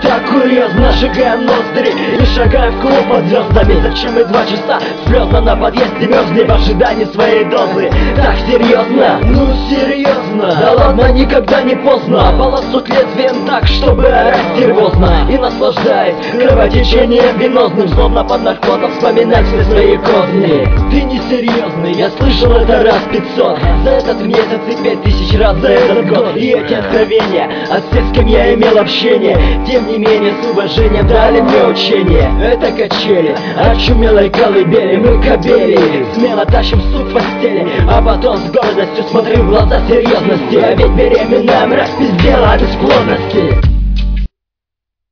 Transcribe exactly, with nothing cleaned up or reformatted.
так курьезно, сжигаем ноздри и шагаем в клуб под звездами. Зачем мы два часа слезно на подъезде мерзли в ожидании своей дозы? Так серьезно? Ну серьезно? Да ладно, никогда не поздно. Полосут лезвием так, чтобы орать стервозно, и наслаждаясь кровотечением венозным, словно под наркотом вспоминать все свои козни. Ты не серьезный, я слышал это раз пятьсот, за этот месяц и пять тысяч раз за этот год. И эти откровения от всех, с кем я имел общение, тем не менее с уважением дали мне учение. Это качели, очумелой колыбели, мы кобели, смело тащим сук в постели, а потом с гордостью смотрю в глаза серьезности. А ведь беременная мразь пиздела от бесплодности.